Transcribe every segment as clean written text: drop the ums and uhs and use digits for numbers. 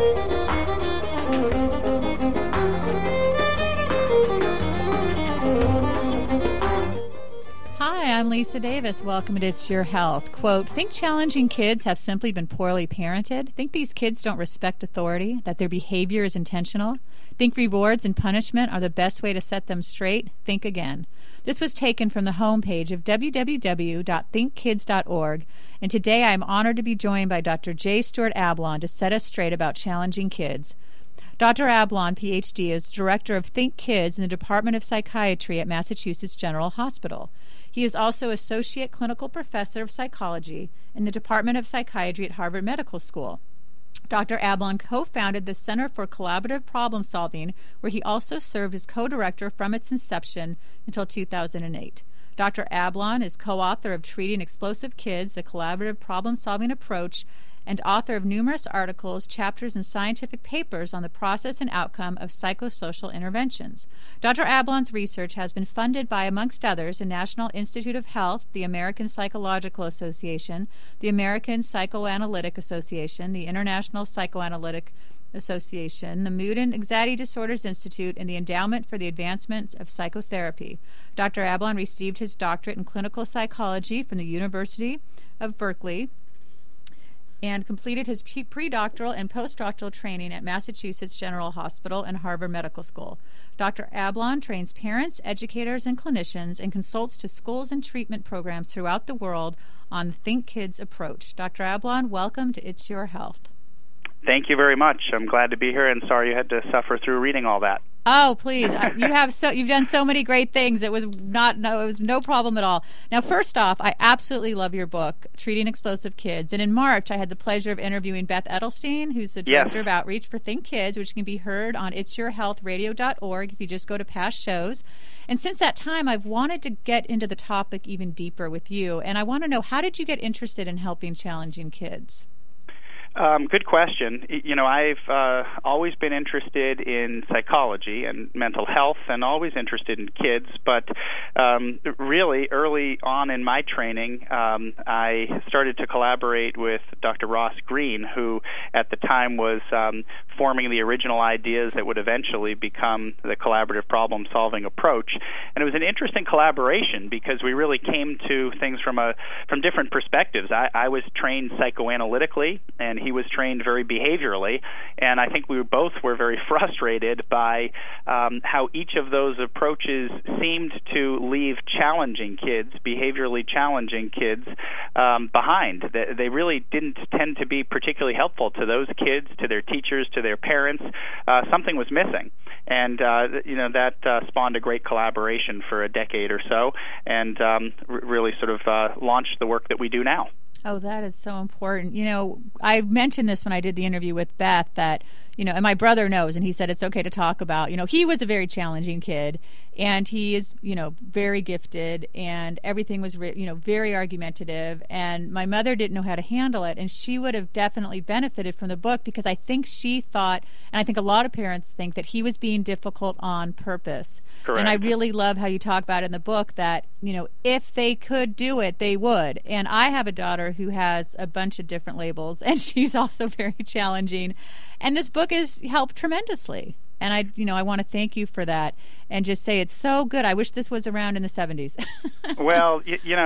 Hi, I'm Lisa Davis. Welcome to It's Your Health. Quote, think challenging kids have simply been poorly parented? Think these kids don't respect authority, that their behavior is intentional? Think rewards and punishment are the best way to set them straight? Think again. This was taken from the homepage of www.thinkkids.org, and today I am honored to be joined by Dr. J. Stuart Ablon to set us straight about challenging kids. Dr. Ablon, Ph.D., is Director of Think Kids in the Department of Psychiatry at Massachusetts General Hospital. He is also Associate Clinical Professor of Psychology in the Department of Psychiatry at Harvard Medical School. Dr. Ablon co-founded the Center for Collaborative Problem Solving, where he also served as co-director from its inception until 2008. Dr. Ablon is co-author of Treating Explosive Kids, a Collaborative Problem-Solving Approach, and author of numerous articles, chapters, and scientific papers on the process and outcome of psychosocial interventions. Dr. Ablon's research has been funded by, amongst others, the National Institute of Health, the American Psychological Association, the American Psychoanalytic Association, the International Psychoanalytic Association, the Mood and Anxiety Disorders Institute, and the Endowment for the Advancement of Psychotherapy. Dr. Ablon received his doctorate in clinical psychology from the University of Berkeley and completed his pre-doctoral and postdoctoral training at Massachusetts General Hospital and Harvard Medical School. Dr. Ablon trains parents, educators, and clinicians and consults to schools and treatment programs throughout the world on the Think Kids approach. Dr. Ablon, welcome to It's Your Health. Thank you very much. I'm glad to be here, and sorry you had to suffer through reading all that. Oh, please! You've done so many great things. It was no problem at all. Now, first off, I absolutely love your book, Treating Explosive Kids. And in March, I had the pleasure of interviewing Beth Edelstein, who's the director of outreach for Think Kids, which can be heard on itsyourhealthradio.org if you just go to past shows. And since that time, I've wanted to get into the topic even deeper with you. And I want to know, how did you get interested in helping challenging kids? Good question. You know, I've always been interested in psychology and mental health and always interested in kids, but really early on in my training, I started to collaborate with Dr. Ross Greene, who at the time was forming the original ideas that would eventually become the collaborative problem-solving approach. And it was an interesting collaboration because we really came to things from different perspectives. I was trained psychoanalytically, and he was trained very behaviorally, and I think we both were very frustrated by how each of those approaches seemed to leave challenging kids, behaviorally challenging kids, behind. They really didn't tend to be particularly helpful to those kids, to their teachers, to their parents. Something was missing, and that spawned a great collaboration for a decade or so, and really sort of launched the work that we do now. Oh, that is so important. You know, I mentioned this when I did the interview with Beth that, and my brother knows, and he said it's okay to talk about, he was a very challenging kid, and he is, very gifted, and everything was, very argumentative, and my mother didn't know how to handle it, and she would have definitely benefited from the book because I think she thought, and I think a lot of parents think, that he was being difficult on purpose. Correct. And I really love how you talk about it in the book that, if they could do it, they would. And I have a daughter who has a bunch of different labels, and she's also very challenging. And this book has helped tremendously. And I want to thank you for that and just say it's so good. I wish this was around in the 70s. Well,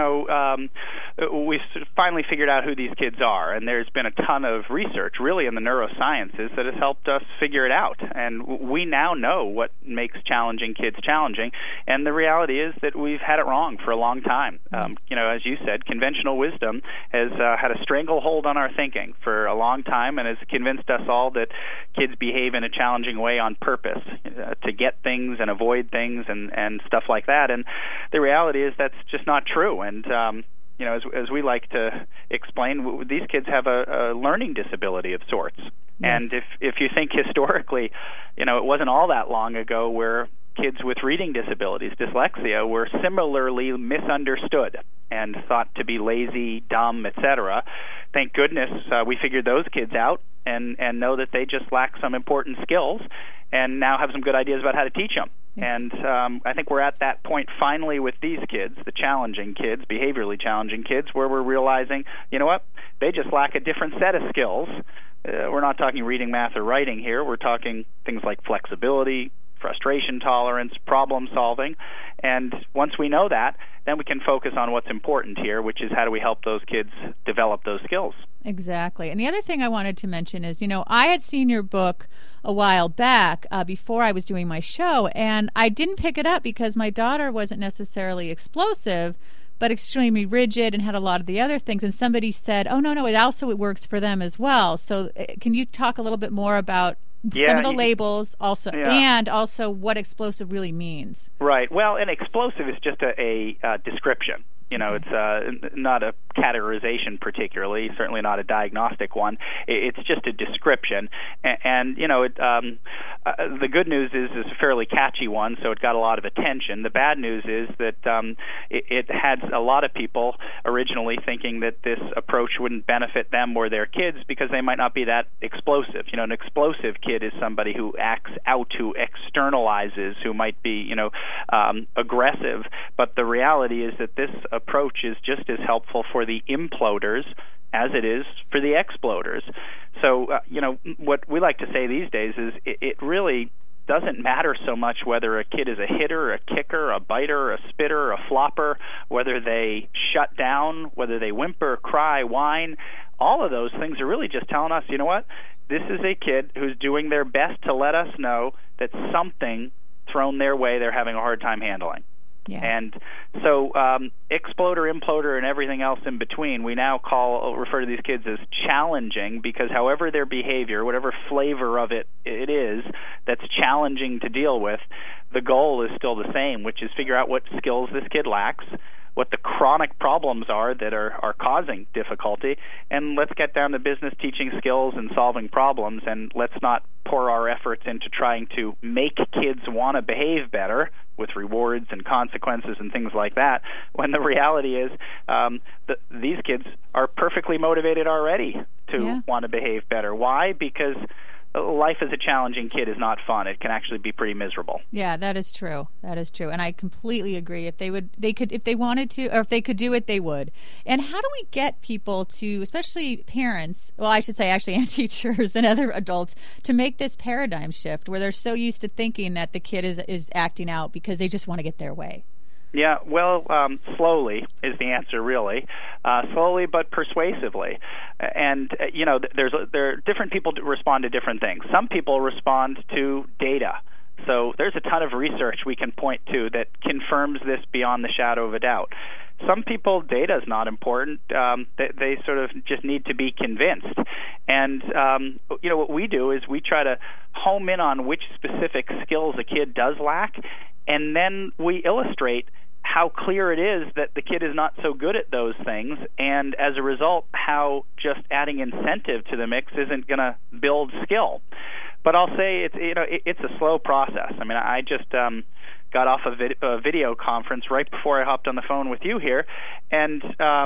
we finally figured out who these kids are, and there's been a ton of research, really in the neurosciences, that has helped us figure it out. And we now know what makes challenging kids challenging, and the reality is that we've had it wrong for a long time. As you said, conventional wisdom has had a stranglehold on our thinking for a long time and has convinced us all that kids behave in a challenging way on purpose, to get things and avoid things and stuff like that. And the reality is that's just not true. And as we like to explain, these kids have a learning disability of sorts. Yes. And if you think historically, it wasn't all that long ago where kids with reading disabilities, dyslexia, were similarly misunderstood and thought to be lazy, dumb, etc. Thank goodness we figured those kids out and know that they just lack some important skills and now have some good ideas about how to teach them. Yes. And I think we're at that point finally with these kids, the challenging kids, behaviorally challenging kids, where we're realizing, you know what, they just lack a different set of skills we're not talking reading, math, or writing here. We're talking things like flexibility, frustration tolerance, problem solving. And once we know that, then we can focus on what's important here, which is how do we help those kids develop those skills. Exactly. And the other thing I wanted to mention is, I had seen your book a while back before I was doing my show, and I didn't pick it up because my daughter wasn't necessarily explosive, but extremely rigid and had a lot of the other things. And somebody said, oh, no, it works for them as well. So can you talk a little bit more about some of the labels also, and also what explosive really means? Right. Well, an explosive is just a description. It's not a categorization particularly, certainly not a diagnostic one. It's just a description. And the good news is it's a fairly catchy one, so it got a lot of attention. The bad news is that it had a lot of people originally thinking that this approach wouldn't benefit them or their kids because they might not be that explosive. An explosive kid is somebody who acts out, who externalizes, who might be, aggressive. But the reality is that this approach is just as helpful for the imploders as it is for the exploders. So, what we like to say these days is it really doesn't matter so much whether a kid is a hitter, a kicker, a biter, a spitter, a flopper, whether they shut down, whether they whimper, cry, whine. All of those things are really just telling us, this is a kid who's doing their best to let us know that something thrown their way they're having a hard time handling. Yeah. And so exploder, imploder, and everything else in between, we now refer to these kids as challenging because however their behavior, whatever flavor of it is that's challenging to deal with, the goal is still the same, which is figure out what skills this kid lacks, what the chronic problems are that are causing difficulty, and let's get down to business teaching skills and solving problems, and let's not pour our efforts into trying to make kids want to behave better with rewards and consequences and things like that, when the reality is these kids are perfectly motivated already to want to behave better. Why? Because life as a challenging kid is not fun. It can actually be pretty miserable. Yeah, that is true. And I completely agree. If they wanted to, or if they could do it, they would. And how do we get people to, especially parents, well, I should say actually, and teachers and other adults, to make this paradigm shift where they're so used to thinking that the kid is acting out because they just want to get their way? Yeah, well, slowly is the answer, really. Slowly but persuasively. And, there are different people respond to different things. Some people respond to data. So there's a ton of research we can point to that confirms this beyond the shadow of a doubt. Some people, data is not important. They sort of just need to be convinced. And, what we do is we try to home in on which specific skills a kid does lack, and then we illustrate how clear it is that the kid is not so good at those things, and as a result, how just adding incentive to the mix isn't going to build skill. But I'll say it's a slow process. I mean, I just got off a video conference right before I hopped on the phone with you here, and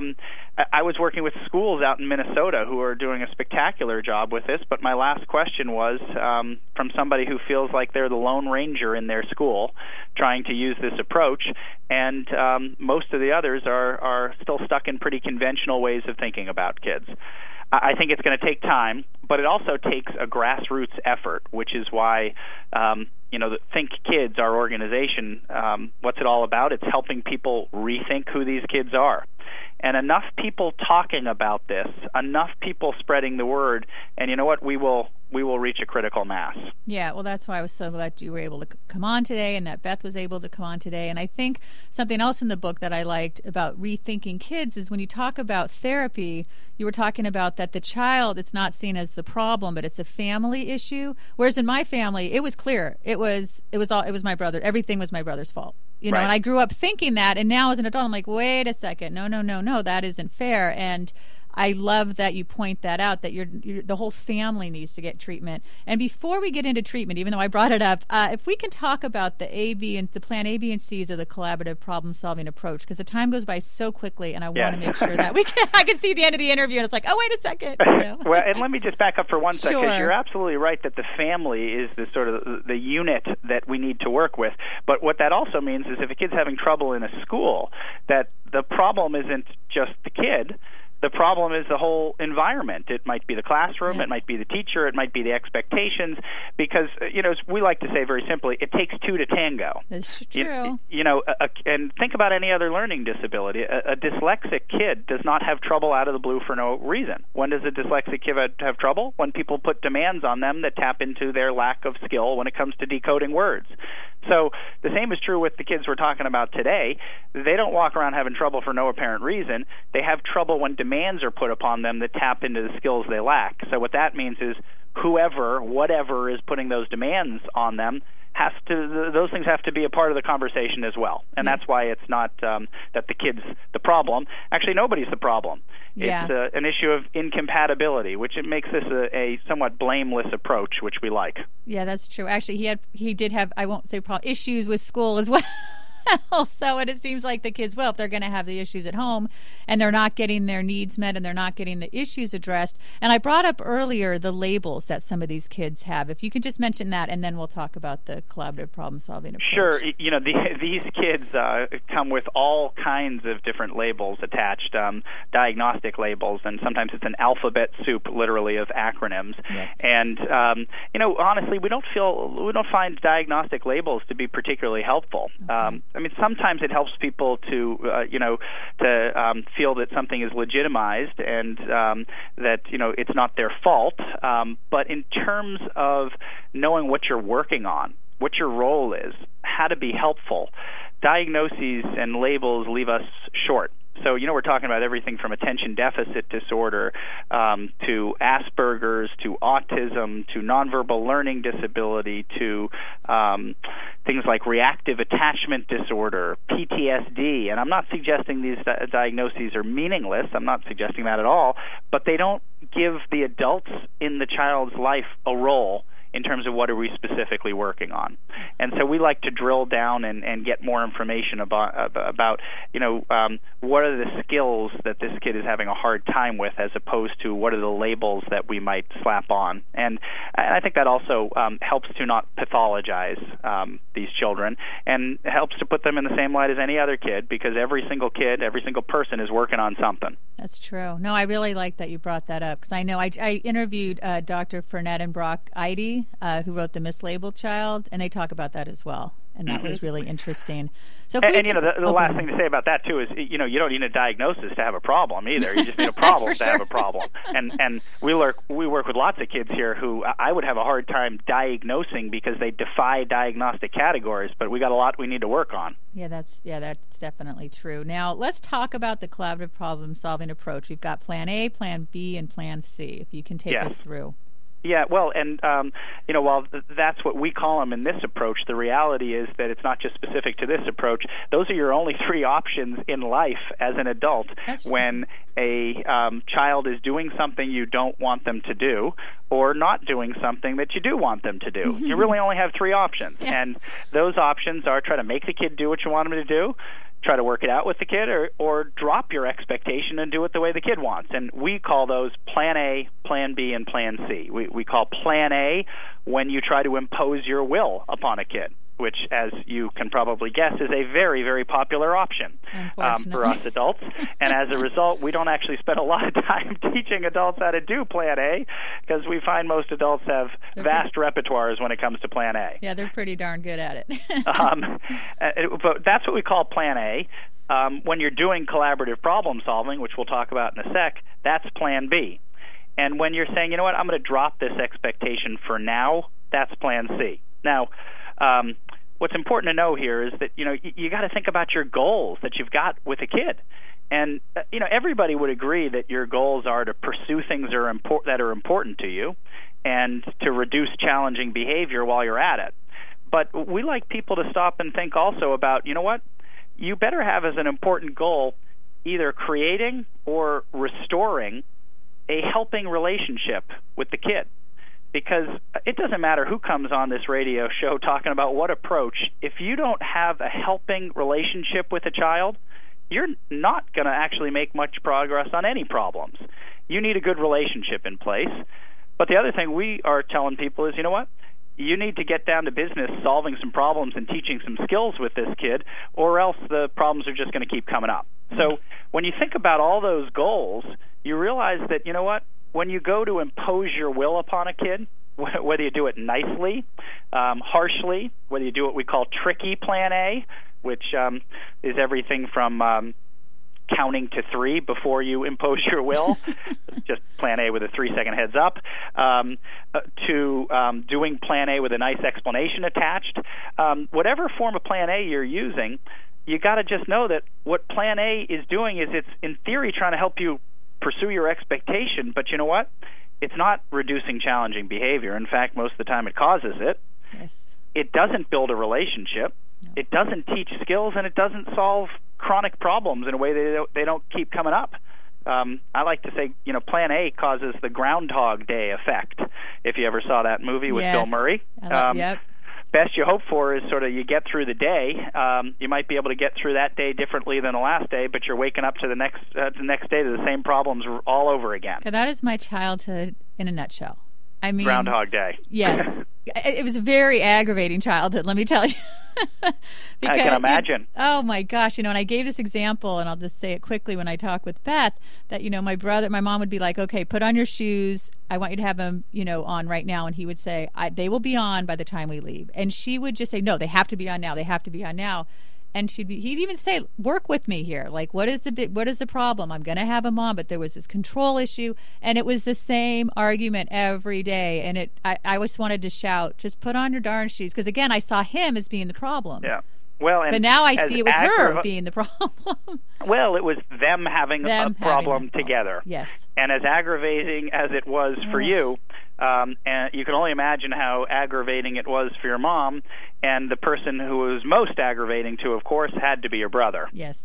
I was working with schools out in Minnesota who are doing a spectacular job with this, but my last question was from somebody who feels like they're the Lone Ranger in their school trying to use this approach, and most of the others are still stuck in pretty conventional ways of thinking about kids. I think it's going to take time, but it also takes a grassroots effort, which is why, the Think Kids, our organization, what's it all about? It's helping people rethink who these kids are. And enough people talking about this, enough people spreading the word, and you know what? We will reach a critical mass. Yeah, well, that's why I was so glad you were able to come on today and that Beth was able to come on today. And I think something else in the book that I liked about rethinking kids is when you talk about therapy, you were talking about that the child, it's not seen as the problem, but it's a family issue. Whereas in my family, it was clear. It was my brother. Everything was my brother's fault. Right. And I grew up thinking that, and now as an adult, I'm like, wait a second, no, that isn't fair. And I love that you point that out, that the whole family needs to get treatment. And before we get into treatment, even though I brought it up, if we can talk about the plan A, B, and C's of the collaborative problem-solving approach, because the time goes by so quickly, and I want to make sure that I can see the end of the interview, and it's like, oh, wait a second. Well, and let me just back up for one second. Sure. You're absolutely right that the family is the sort of the unit that we need to work with. But what that also means is if a kid's having trouble in a school, that the problem isn't just the kid, The problem is the whole environment. It might be the classroom, it might be the teacher, it might be the expectations, because, as we like to say very simply, it takes two to tango. That's true. And think about any other learning disability. A dyslexic kid does not have trouble out of the blue for no reason. When does a dyslexic kid have trouble? When people put demands on them that tap into their lack of skill when it comes to decoding words. So the same is true with the kids we're talking about today. They don't walk around having trouble for no apparent reason. They have trouble when demands are put upon them that tap into the skills they lack. So what that means is whatever is putting those demands on them, those things have to be a part of the conversation as well. And that's why it's not that the kid's the problem. Actually, nobody's the problem. Yeah. It's an issue of incompatibility, which it makes this a somewhat blameless approach, which we like. Yeah, that's true. Actually, he did have, I won't say issues with school as well. So it seems like the kids, if they're going to have the issues at home and they're not getting their needs met and they're not getting the issues addressed. And I brought up earlier the labels that some of these kids have. If you could just mention that, and then we'll talk about the collaborative problem-solving approach. Sure. These kids come with all kinds of different labels attached, diagnostic labels, and sometimes it's an alphabet soup, literally, of acronyms. Yep. And, honestly, we don't find diagnostic labels to be particularly helpful. Okay. Sometimes it helps people to feel that something is legitimized and that it's not their fault. But in terms of knowing what you're working on, what your role is, how to be helpful, diagnoses and labels leave us short. So, we're talking about everything from attention deficit disorder to Asperger's to autism to nonverbal learning disability to things like reactive attachment disorder, PTSD. And I'm not suggesting these diagnoses are meaningless. I'm not suggesting that at all. But they don't give the adults in the child's life a role in terms of what are we specifically working on. And so we like to drill down and get more information about what are the skills that this kid is having a hard time with, as opposed to what are the labels that we might slap on. And I think that also helps to not pathologize these children, and helps to put them in the same light as any other kid, because every single kid, every single person is working on something. That's true. No, I really like that you brought that up, because I know I interviewed Dr. Fernette and Brock Eide, who wrote The Mislabeled Child, and they talk about that as well. And that was really interesting. So, the last thing to say about that too is, you don't need a diagnosis to have a problem either. You just need a problem to have a problem. And we work with lots of kids here who I would have a hard time diagnosing because they defy diagnostic categories. But we got a lot we need to work on. Yeah, that's definitely true. Now let's talk about the collaborative problem-solving approach. We've got Plan A, Plan B, and Plan C. If you can take us through. Yeah, well, and while that's what we call them in this approach, the reality is that it's not just specific to this approach. Those are your only three options in life as an adult. When a child is doing something you don't want them to do, or not doing something that you do want them to do. You really only have three options, and those options are try to make the kid do what you want him to do, try to work it out with the kid, or drop your expectation and do it the way the kid wants. And we call those Plan A, Plan B, and Plan C. We call Plan A when you try to impose your will upon a kid, which, as you can probably guess, is a very, very popular option for us adults. And as a result, we don't actually spend a lot of time teaching adults how to do Plan A, because we find most adults have vast repertoires when it comes to Plan A. Yeah, they're pretty darn good at it. But that's what we call Plan A. When you're doing collaborative problem solving, which we'll talk about in a sec, that's Plan B. And when you're saying, I'm going to drop this expectation for now, that's Plan C. Now, what's important to know here is that you got to think about your goals that you've got with a kid, and everybody would agree that your goals are to pursue things that are important to you, and to reduce challenging behavior while you're at it. But we like people to stop and think also about what you better have as an important goal, either creating or restoring a helping relationship with the kid. Because it doesn't matter who comes on this radio show talking about what approach, if you don't have a helping relationship with a child, you're not going to actually make much progress on any problems. You need a good relationship in place. But the other thing we are telling people is, you need to get down to business solving some problems and teaching some skills with this kid, or else the problems are just going to keep coming up. So when you think about all those goals, you realize that, you know what, when you go to impose your will upon a kid, whether you do it nicely, harshly, whether you do what we call tricky Plan A, which is everything from counting to 3 before you impose your will, just Plan A with a 3-second heads up, to doing Plan A with a nice explanation attached. Whatever form of Plan A you're using, you got to just know that what Plan A is doing is it's, in theory, trying to help you pursue your expectation, but you know what? It's not reducing challenging behavior. In fact, most of the time it causes it. Yes. It doesn't build a relationship. No. It doesn't teach skills, and it doesn't solve chronic problems in a way they don't keep coming up. I like to say, you know, Plan A causes the Groundhog Day effect. If you ever saw that movie with Bill Murray. Yep. Best you hope for is sort of you get through the day. You might be able to get through that day differently than the last day, but you're waking up to the next day to the same problems all over again. That is my childhood in a nutshell. I mean, Groundhog Day. Yes. It was a very aggravating childhood, let me tell you. I can imagine. Oh, my gosh. You know, and I gave this example, and I'll just say it quickly when I talk with Beth, that, you know, my mom would be like, okay, put on your shoes. I want you to have them, you know, on right now. And he would say, they will be on by the time we leave. And she would just say, no, they have to be on now. They have to be on now. And he'd even say, work with me here. Like, what is the problem? I'm going to have them on, but there was this control issue. And it was the same argument every day. And I just wanted to shout, just put on your darn shoes. Because, again, I saw him as being the problem. Yeah. Well, but now I see it was her being the problem. Well, it was them having a problem together. Yes. And as aggravating as it was for you, and you can only imagine how aggravating it was for your mom, and the person who was most aggravating to, of course, had to be your brother. Yes.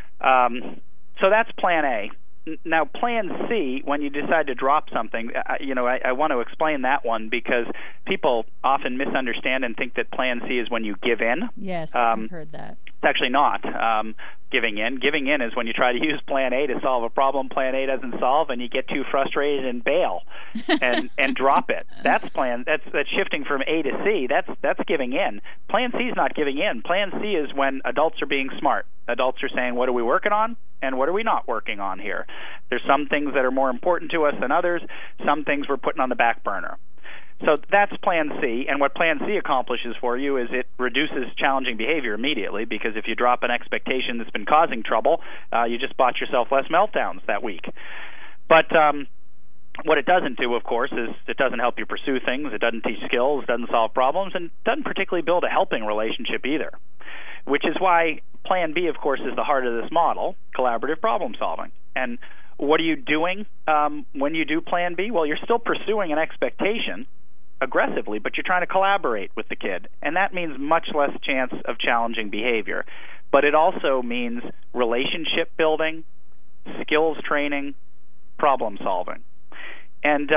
So that's Plan A. Now, Plan C, when you decide to drop something, I want to explain that one because people often misunderstand and think that Plan C is when you give in. Yes, I've heard that. It's actually not giving in. Giving in is when you try to use Plan A to solve a problem Plan A doesn't solve, and you get too frustrated and bail and drop it. That's shifting from A to C. That's giving in. Plan C is not giving in. Plan C is when adults are being smart. Adults are saying, what are we working on, and what are we not working on here? There's some things that are more important to us than others. Some things we're putting on the back burner. So that's Plan C, and what Plan C accomplishes for you is it reduces challenging behavior immediately, because if you drop an expectation that's been causing trouble, you just bought yourself less meltdowns that week. But what it doesn't do, of course, is it doesn't help you pursue things, it doesn't teach skills, it doesn't solve problems, and doesn't particularly build a helping relationship either, which is why Plan B, of course, is the heart of this model, collaborative problem solving. And what are you doing when you do Plan B? Well, you're still pursuing an expectation aggressively, but you're trying to collaborate with the kid, and that means much less chance of challenging behavior. But it also means relationship building, skills training, problem solving. And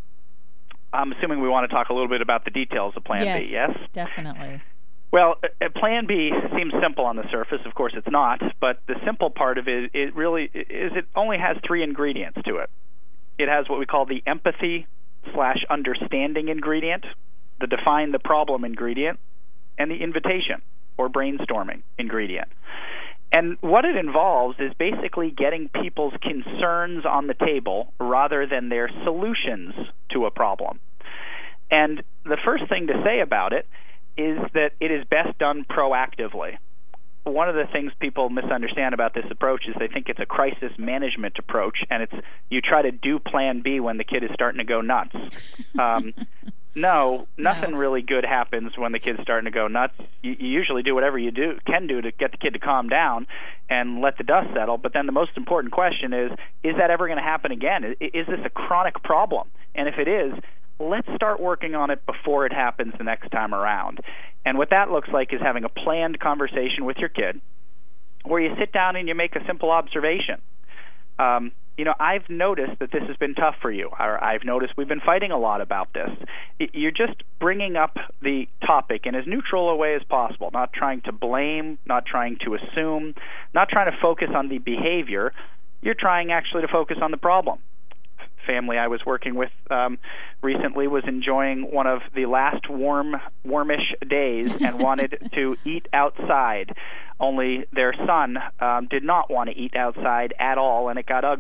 I'm assuming we want to talk a little bit about the details of Plan B, yes? Yes, definitely. Well, Plan B seems simple on the surface. Of course, it's not. But the simple part of it it only has 3 ingredients to it. It has what we call the empathy/understanding ingredient, the define the problem ingredient, and the invitation or brainstorming ingredient. And what it involves is basically getting people's concerns on the table rather than their solutions to a problem. And the first thing to say about it is that it is best done proactively. One of the things people misunderstand about this approach is they think it's a crisis management approach, and it's you try to do Plan B when the kid is starting to go nuts. No, nothing really good happens when the kid's starting to go nuts. You usually do whatever you can do to get the kid to calm down and let the dust settle. But then the most important question is that ever going to happen again? Is this a chronic problem? And if it is, let's start working on it before it happens the next time around. And what that looks like is having a planned conversation with your kid where you sit down and you make a simple observation. I've noticed that this has been tough for you, or I've noticed we've been fighting a lot about this. You're just bringing up the topic in as neutral a way as possible, not trying to blame, not trying to assume, not trying to focus on the behavior. You're trying actually to focus on the problem. Family I was working with recently was enjoying one of the last warmish days and wanted to eat outside, only their son did not want to eat outside at all, and it got ugly.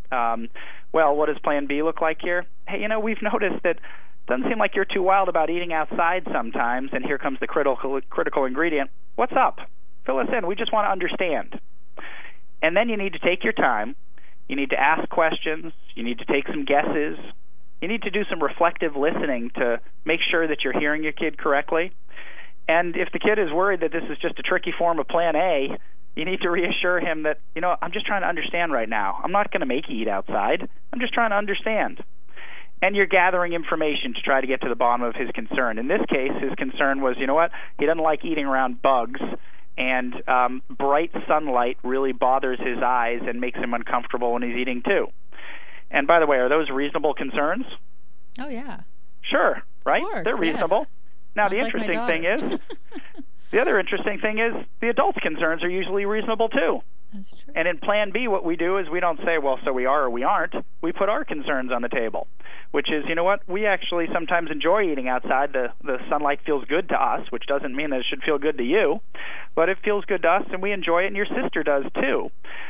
Well, what does Plan B look like here? Hey, we've noticed that it doesn't seem like you're too wild about eating outside sometimes, and here comes the critical ingredient. What's up? Fill us in. We just want to understand. And then you need to take your time. You need to ask questions. You need to take some guesses. You need to do some reflective listening to make sure that you're hearing your kid correctly. And if the kid is worried that this is just a tricky form of Plan A, you need to reassure him that, I'm just trying to understand right now. I'm not going to make you eat outside. I'm just trying to understand. And you're gathering information to try to get to the bottom of his concern. In this case, his concern was, he doesn't like eating around bugs, and bright sunlight really bothers his eyes and makes him uncomfortable when he's eating too. And by the way, are those reasonable concerns? Oh, yeah. Sure, right? Of course, they're reasonable. Yes. Now, Sounds the like interesting thing is, the other interesting thing is the adults' concerns are usually reasonable too. That's true. And in Plan B, what we do is we don't say, well, so we are or we aren't. We put our concerns on the table, which is, we actually sometimes enjoy eating outside. The sunlight feels good to us, which doesn't mean that it should feel good to you, but it feels good to us, and we enjoy it, and your sister does too.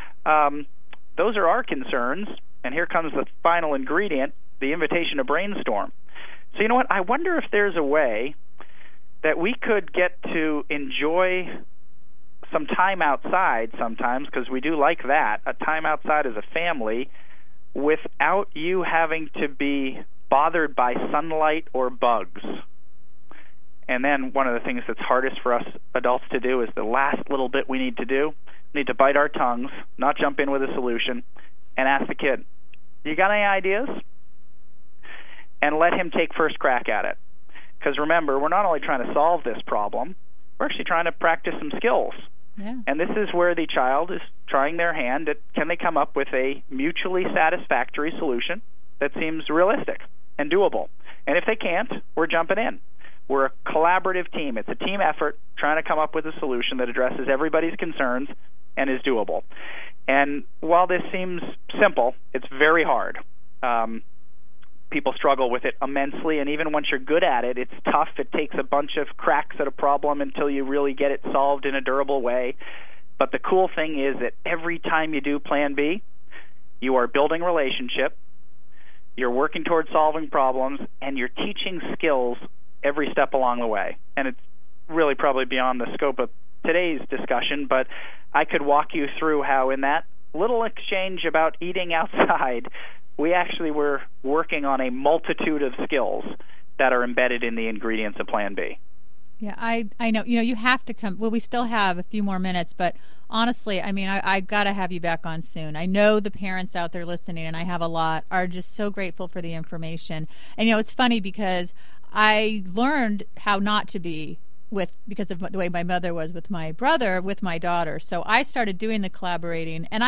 Those are our concerns, and here comes the final ingredient, the invitation to brainstorm. So I wonder if there's a way that we could get to enjoy some time outside sometimes, because we do like that, a time outside as a family, without you having to be bothered by sunlight or bugs. And then one of the things that's hardest for us adults to do is the last little bit we need to do. We need to bite our tongues, not jump in with a solution, and ask the kid, you got any ideas? And let him take first crack at it. Because remember, we're not only trying to solve this problem, we're actually trying to practice some skills. Yeah. And this is where the child is trying their hand at, can they come up with a mutually satisfactory solution that seems realistic and doable? And if they can't, we're jumping in. We're a collaborative team. It's a team effort trying to come up with a solution that addresses everybody's concerns and is doable. And while this seems simple, it's very hard. People struggle with it immensely, and even once you're good at it, it's tough. It takes a bunch of cracks at a problem until you really get it solved in a durable way. But the cool thing is that every time you do Plan B, you are building relationship, you're working towards solving problems, and you're teaching skills every step along the way. And it's really probably beyond the scope of today's discussion, but I could walk you through how in that little exchange about eating outside, we actually were working on a multitude of skills that are embedded in the ingredients of Plan B. Yeah, I know. You have to come. Well, we still have a few more minutes, but honestly, I got to have you back on soon. I know the parents out there listening, and I have a lot, are just so grateful for the information. And, it's funny because I learned how not to be because of the way my mother was with my brother, with my daughter. So I started doing the collaborating, and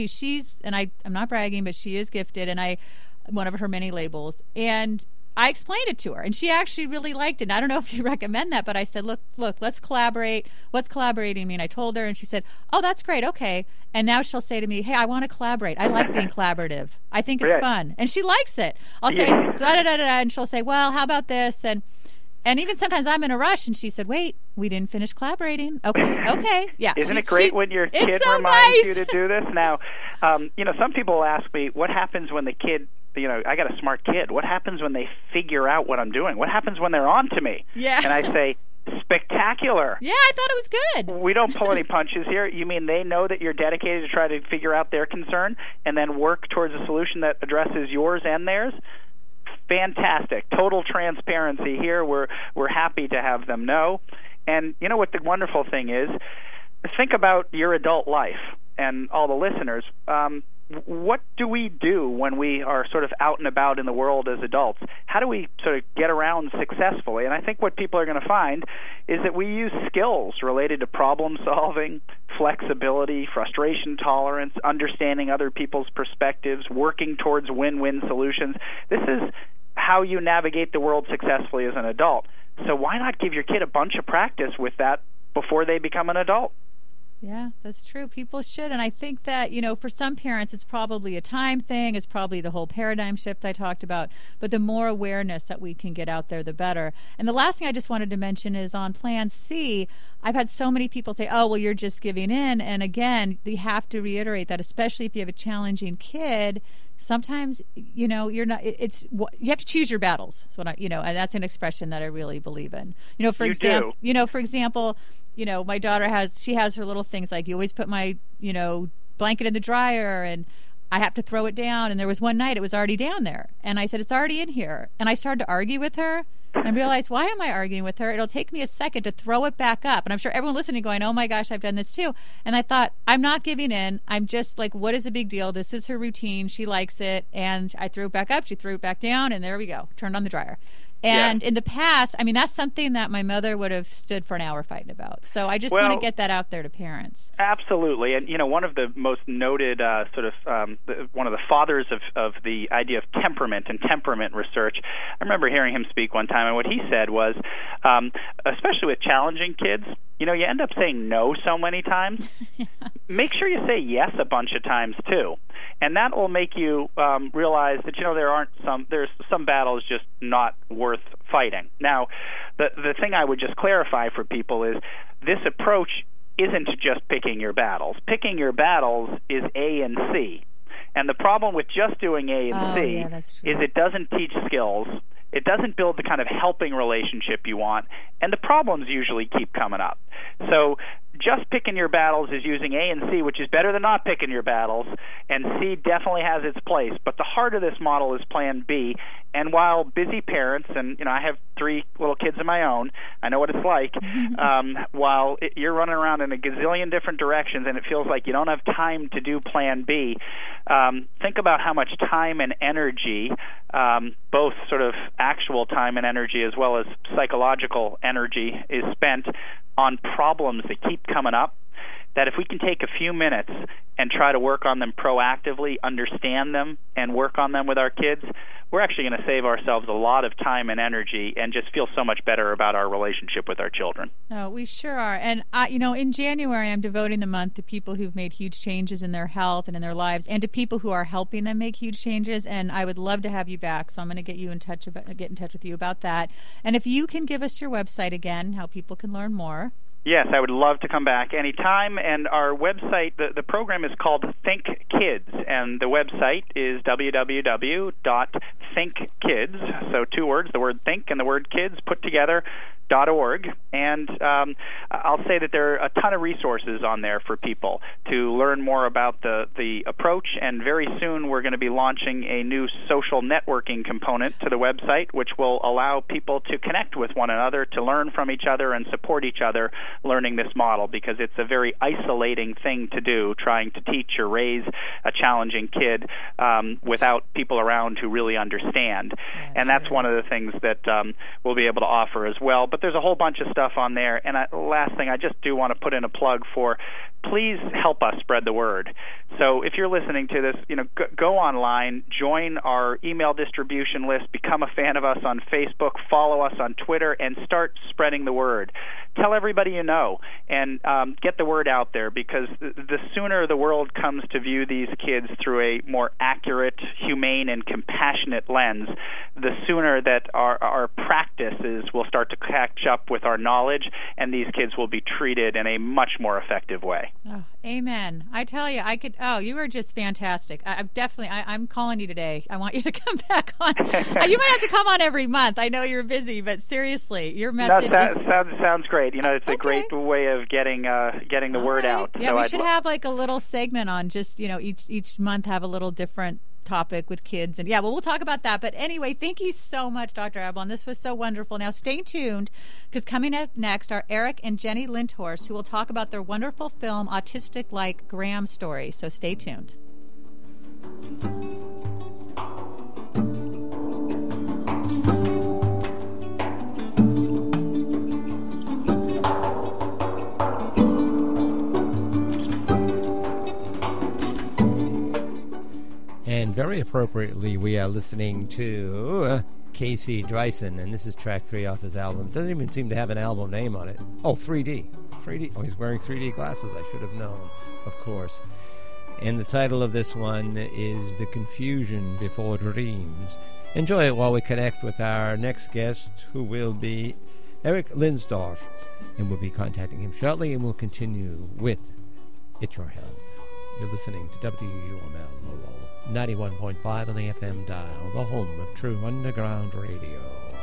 I'm not bragging, but she is gifted, and one of her many labels, and I explained it to her, and she actually really liked it. And I don't know if you recommend that, but I said, look, let's collaborate. What's collaborating mean? I told her, and she said, oh, that's great, okay. And now she'll say to me, hey, I want to collaborate. I like being collaborative. I think it's fun. And she likes it. I'll say, da-da-da-da-da, and she'll say, well, how about this? And even sometimes I'm in a rush, and she said, wait, we didn't finish collaborating. Okay, yeah. Isn't it great when your kid reminds you to do this? Now, some people ask me, what happens when the kid, I got a smart kid. What happens when they figure out what I'm doing? What happens when they're on to me? Yeah. And I say, spectacular. Yeah, I thought it was good. We don't pull any punches here. You mean they know that you're dedicated to try to figure out their concern and then work towards a solution that addresses yours and theirs? Fantastic. Total transparency here. We're happy to have them know. And you know what the wonderful thing is? Think about your adult life and all the listeners. What do we do when we are sort of out and about in the world as adults? How do we sort of get around successfully? And I think what people are going to find is that we use skills related to problem solving, flexibility, frustration tolerance, understanding other people's perspectives, working towards win-win solutions. This is how you navigate the world successfully as an adult. So why not give your kid a bunch of practice with that before they become an adult? Yeah, that's true. People should. And I think that, for some parents, it's probably a time thing. It's probably the whole paradigm shift I talked about. But the more awareness that we can get out there, the better. And the last thing I just wanted to mention is on Plan C, I've had so many people say, oh, well, you're just giving in. And again, you have to reiterate that, especially if you have a challenging kid, sometimes, you're not, you have to choose your battles. That's what and that's an expression that I really believe in. For example, my daughter has her little things like, you always put my, blanket in the dryer and I have to throw it down. And there was one night it was already down there. And I said, it's already in here. And I started to argue with her and realized, why am I arguing with her? It'll take me a second to throw it back up. And I'm sure everyone listening going, oh my gosh, I've done this too. And I thought, I'm not giving in. I'm just like, what is a big deal? This is her routine. She likes it. And I threw it back up. She threw it back down. And there we go. Turned on the dryer. And in the past, that's something that my mother would have stood for an hour fighting about. So I just want to get that out there to parents. Absolutely. And, one of the most noted one of the fathers of the idea of temperament and temperament research, I remember hearing him speak one time, and what he said was, especially with challenging kids, you end up saying no so many times. Yeah. Make sure you say yes a bunch of times, too. And that will make you realize that, there's some battles just not worth fighting. Now, the thing I would just clarify for people is this approach isn't just picking your battles. Picking your battles is A and C. And the problem with just doing A and C is it doesn't teach skills. It doesn't build the kind of helping relationship you want, and the problems usually keep coming up. So just picking your battles is using A and C, which is better than not picking your battles, and C definitely has its place. But the heart of this model is Plan B, and while busy parents, and I have 3 little kids of my own, I know what it's like, while you're running around in a gazillion different directions and it feels like you don't have time to do Plan B, think about how much time and energy, both sort of actual time and energy as well as psychological energy, is spent on problems that keep coming up, that if we can take a few minutes and try to work on them proactively, understand them, and work on them with our kids, we're actually going to save ourselves a lot of time and energy and just feel so much better about our relationship with our children. Oh, we sure are. And, in January, I'm devoting the month to people who've made huge changes in their health and in their lives, and to people who are helping them make huge changes. And I would love to have you back, so I'm going to get in touch with you about that. And if you can give us your website again, how people can learn more. Yes, I would love to come back anytime. And our website, the program is called Think Kids, and the website is www.thinkkids, so 2 words, the word think and the word kids put together, .org. And I'll say that there are a ton of resources on there for people to learn more about the approach, and very soon we're going to be launching a new social networking component to the website, which will allow people to connect with one another, to learn from each other and support each other learning this model, because it's a very isolating thing to do, trying to teach or raise a challenging kid without people around who really understand. And that's one of the things that we'll be able to offer as well. But there's a whole bunch of stuff on there. And last thing, I just do want to put in a plug for, please help us spread the word. So if you're listening to this, go online, join our email distribution list, become a fan of us on Facebook, follow us on Twitter, and start spreading the word. Tell everybody you know, and get the word out there, because the sooner the world comes to view these kids through a more accurate, humane, and compassionate lens, the sooner that our practices will start to catch up with our knowledge, and these kids will be treated in a much more effective way. Oh, amen. I tell you, you are just fantastic. I'm calling you today. I want you to come back on. You might have to come on every month. I know you're busy, but seriously, your message sounds great. It's a great way of getting the word out. Yeah, so we should have like a little segment on just, each month have a little different topic with kids. And we'll talk about that. But anyway, thank you so much, Dr. Ablon. This was so wonderful. Now stay tuned, because coming up next are Eric and Jenny Lindhorst, who will talk about their wonderful film, Autistic Like Graham Story. So stay tuned. And very appropriately, we are listening to Casey Dreisen, and this is track 3 off his album. It doesn't even seem to have an album name on it. Oh, 3D. 3D. Oh, he's wearing 3D glasses. I should have known, of course. And the title of this one is The Confusion Before Dreams. Enjoy it while we connect with our next guest, who will be Eric Lindsdorf. And we'll be contacting him shortly, and we'll continue with It's Your Health. You're listening to WUML Lowell, 91.5 on the FM dial, the home of true underground radio.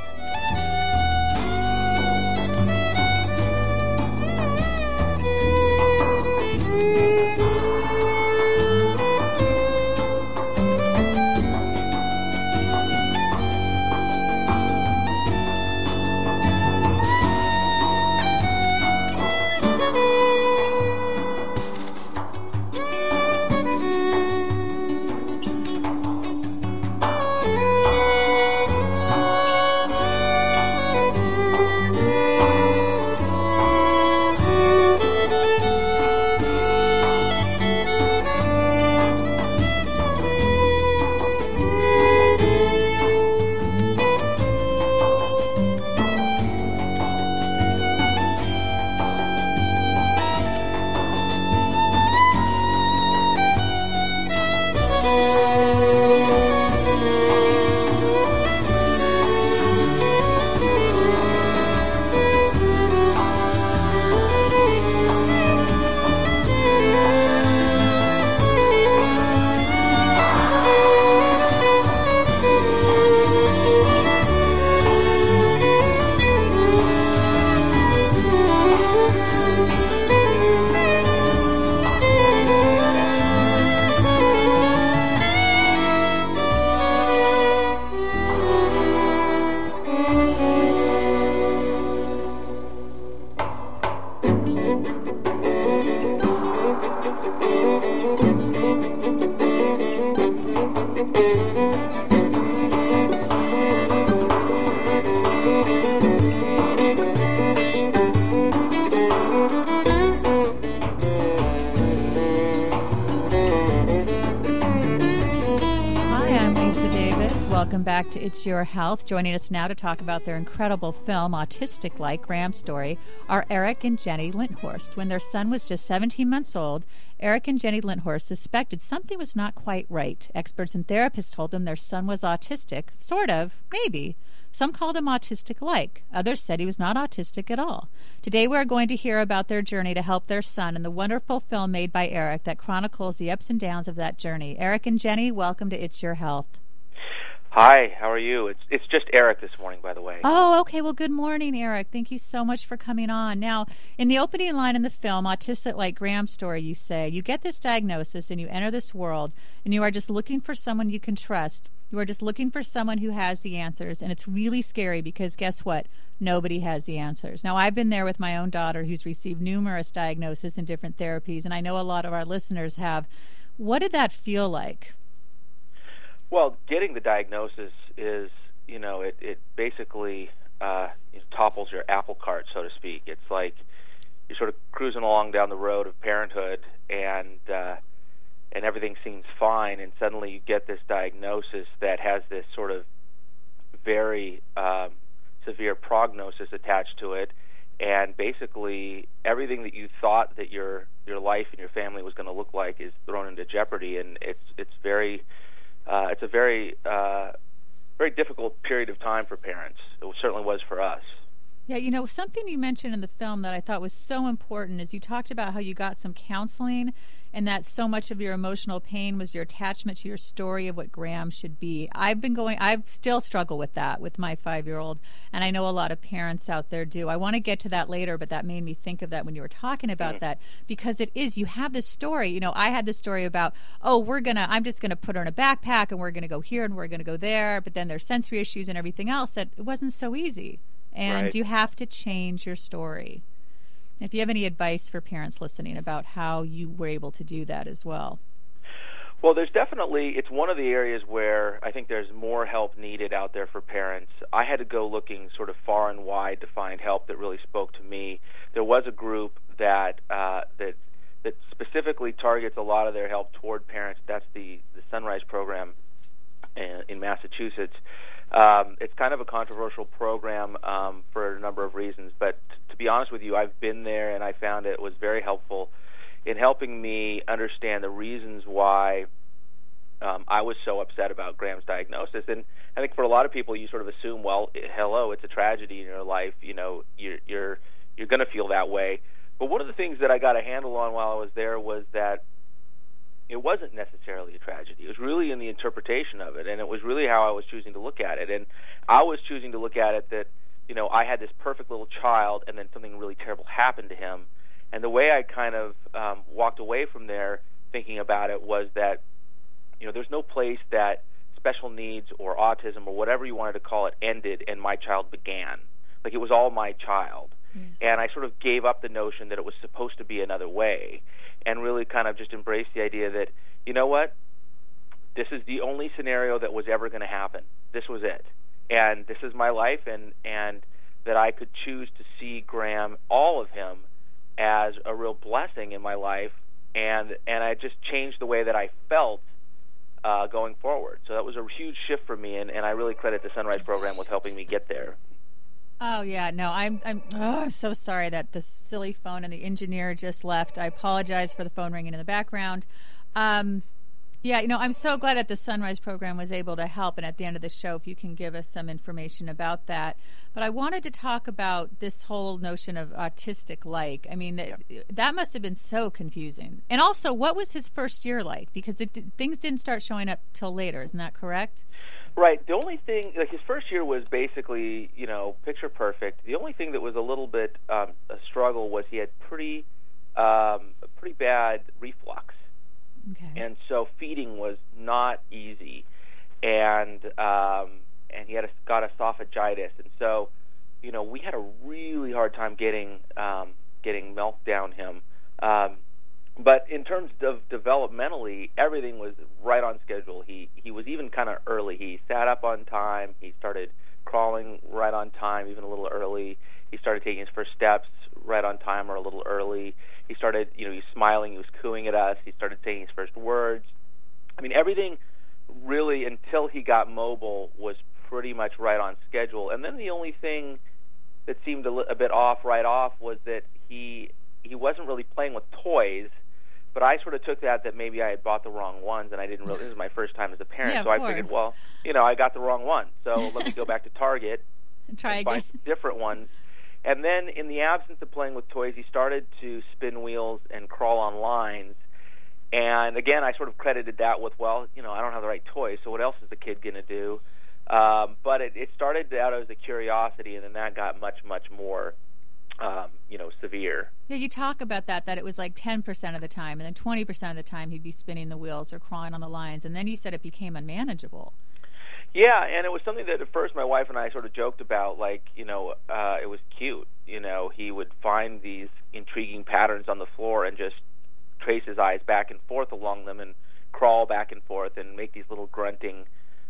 Welcome back to It's Your Health. Joining us now to talk about their incredible film, Autistic-like Graham Story, are Eric and Jenny Linthorst. When their son was just 17 months old, Eric and Jenny Linthorst suspected something was not quite right. Experts and therapists told them their son was autistic. Sort of. Maybe. Some called him autistic-like. Others said he was not autistic at all. Today we are going to hear about their journey to help their son and the wonderful film made by Eric that chronicles the ups and downs of that journey. Eric and Jenny, welcome to It's Your Health. Hi, how are you? It's just Eric this morning, by the way. Oh, okay. Well, good morning, Eric. Thank you so much for coming on. Now, in the opening line in the film, Autistic-like Graham Story, you say, you get this diagnosis and you enter this world and you are just looking for someone you can trust. You are just looking for someone who has the answers, and it's really scary because guess what? Nobody has the answers. Now, I've been there with my own daughter who's received numerous diagnoses and different therapies, and I know a lot of our listeners have. What did that feel like? Well, getting the diagnosis is, it basically topples your apple cart, so to speak. It's like you're sort of cruising along down the road of parenthood, and everything seems fine, and suddenly you get this diagnosis that has this sort of very severe prognosis attached to it, and basically everything that you thought that your life and your family was going to look like is thrown into jeopardy, and it's a very very difficult period of time for parents. It certainly was for us. Yeah, something you mentioned in the film that I thought was so important is you talked about how you got some counseling and that so much of your emotional pain was your attachment to your story of what Graham should be. I still struggle with that with my 5-year-old, and I know a lot of parents out there do. I want to get to that later, but that made me think of that when you were talking about that, because it is, you have this story. I had this story about, I'm just going to put her in a backpack and we're going to go here and we're going to go there, but then there's sensory issues and everything else, that it wasn't so easy. And right. You have to change your story. If you have any advice for parents listening about how you were able to do that as well. Well, it's one of the areas where I think there's more help needed out there for parents. I had to go looking sort of far and wide to find help that really spoke to me. There was a group that specifically targets a lot of their help toward parents. That's the Sunrise program in Massachusetts. It's kind of a controversial program for a number of reasons, but to be honest with you, I've been there and I found it was very helpful in helping me understand the reasons why I was so upset about Graham's diagnosis. And I think for a lot of people, you sort of assume, well, hello, it's a tragedy in your life. You know, you're going to feel that way. But one of the things that I got a handle on while I was there was that it wasn't necessarily a tragedy. It was really in the interpretation of it, and it was really how I was choosing to look at it. And I was choosing to look at it that, you know, I had this perfect little child, and then something really terrible happened to him. And the way I kind of walked away from there thinking about it was that, you know, there's no place that special needs or autism or whatever you wanted to call it ended and my child began. Like, it was all my child. Yes. And I sort of gave up the notion that it was supposed to be another way and really kind of just embraced the idea that, you know what, this is the only scenario that was ever going to happen. This was it. And this is my life, and that I could choose to see Graham, all of him, as a real blessing in my life, and I just changed the way that I felt going forward. So that was a huge shift for me, and I really credit the Sunrise program with helping me get there. Oh yeah, no, I'm so sorry that the silly phone and the engineer just left. I apologize for the phone ringing in the background. Yeah, you know, I'm so glad that the Sunrise program was able to help, and at the end of the show, if you can give us some information about that. But I wanted to talk about this whole notion of autistic-like. I mean, that must have been so confusing. And also, what was his first year like? Because things didn't start showing up till later, isn't that correct? Right. The only thing, like, his first year was basically, you know, picture perfect. The only thing that was a little bit a struggle was he had pretty bad reflux. Okay. And so feeding was not easy, and he got esophagitis, and so, you know, we had a really hard time getting milk down him. But in terms of developmentally, everything was right on schedule. He was even kind of early. He sat up on time. He started crawling right on time, even a little early. He started taking his first steps right on time or a little early. He started, you know, he was smiling, he was cooing at us. He started saying his first words. I mean, everything really, until he got mobile, was pretty much right on schedule. And then the only thing that seemed a bit off right off was that he wasn't really playing with toys. But I sort of took that maybe I had bought the wrong ones, and I didn't really. This is my first time as a parent, yeah, so I figured, well, you know, I got the wrong one. So let me go back to Target and try find different ones. And then, in the absence of playing with toys, he started to spin wheels and crawl on lines. And again, I sort of credited that with, well, you know, I don't have the right toys, so what else is the kid going to do? But it started out as a curiosity, and then that got much, much more, you know, severe. Yeah, you talk about that it was like 10% of the time, and then 20% of the time he'd be spinning the wheels or crawling on the lines, and then you said it became unmanageable. Yeah, and it was something that at first my wife and I sort of joked about, like, you know, it was cute. You know, he would find these intriguing patterns on the floor and just trace his eyes back and forth along them and crawl back and forth and make these little grunting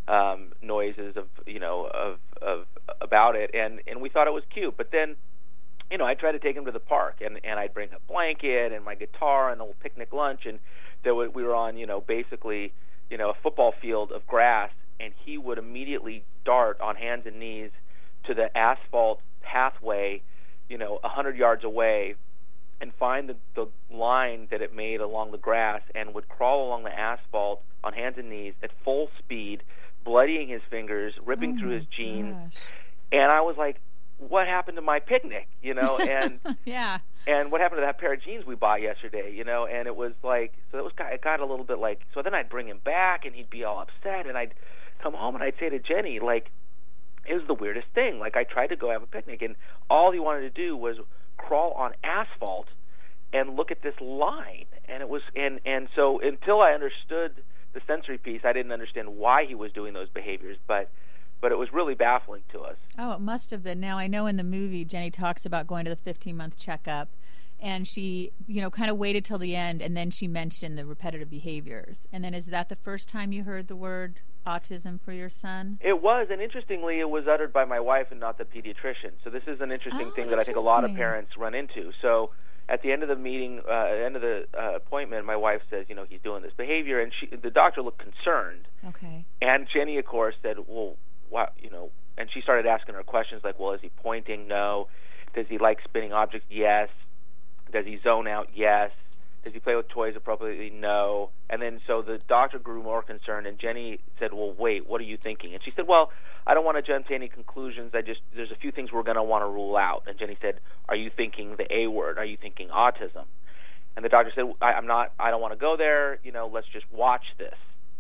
noises of, you know, of about it, and we thought it was cute. But then, you know, I'd try to take him to the park, and I'd bring a blanket and my guitar and a little picnic lunch, and we were on, you know, basically, you know, a football field of grass, and he would immediately dart on hands and knees to the asphalt pathway, you know, 100 yards away, and find the line that it made along the grass, and would crawl along the asphalt on hands and knees at full speed, bloodying his fingers, ripping through his jeans. Gosh. And I was like, what happened to my picnic, you know? And yeah. And what happened to that pair of jeans we bought yesterday, you know? And it was like, so it got a little bit like, so then I'd bring him back, and he'd be all upset, and I'd come home and I'd say to Jenny, like, it was the weirdest thing. Like, I tried to go have a picnic, and all he wanted to do was crawl on asphalt and look at this line. And it was, and so until I understood the sensory piece, I didn't understand why he was doing those behaviors, but it was really baffling to us. Oh, it must have been. Now, I know in the movie, Jenny talks about going to the 15-month checkup, and she, you know, kind of waited till the end, and then she mentioned the repetitive behaviors. And then is that the first time you heard the word autism for your son? It was, and interestingly, it was uttered by my wife and not the pediatrician. So this is an interesting thing that I think a lot of parents run into. So at the end of the meeting, end of the appointment, my wife says, you know, he's doing this behavior, and the doctor looked concerned. Okay. And Jenny, of course, said, well, and she started asking her questions like, well, is he pointing? No. Does he like spinning objects? Yes. Does he zone out? Yes. Does he play with toys appropriately? No. And then so the doctor grew more concerned, and Jenny said, well, wait, what are you thinking? And she said, well, I don't want to jump to any conclusions. There's a few things we're going to want to rule out. And Jenny said, are you thinking the A word? Are you thinking autism? And the doctor said, I don't want to go there. Let's just watch this.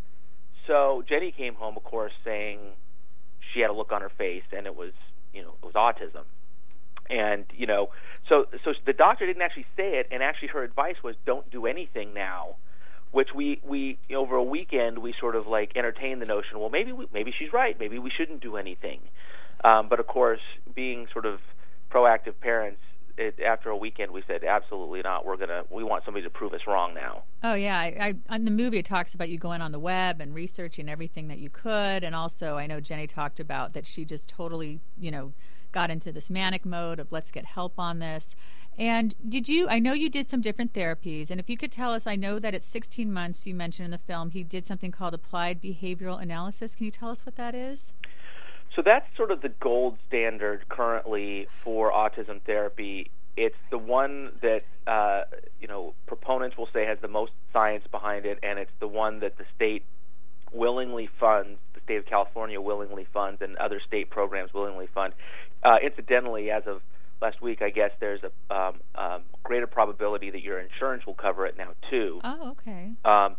So Jenny came home, of course, saying she had a look on her face, and it was autism. And, so the doctor didn't actually say it, and actually her advice was don't do anything now, which we over a weekend, we sort of like entertained the notion, well, maybe she's right, maybe we shouldn't do anything. But, of course, being sort of proactive parents, after a weekend, we said, absolutely not. We want somebody to prove us wrong now. Oh, yeah. In the movie, it talks about you going on the web and researching everything that you could. And also, I know Jenny talked about that she just totally, got into this manic mode of let's get help on this. And I know you did some different therapies. And if you could tell us, I know that at 16 months, you mentioned in the film, he did something called applied behavioral analysis. Can you tell us what that is? So that's sort of the gold standard currently for autism therapy. It's the one that proponents will say has the most science behind it, and it's the one that the state willingly funds. The state of California willingly funds, and other state programs willingly fund. Incidentally, as of last week, I guess there's a greater probability that your insurance will cover it now too. Oh, okay.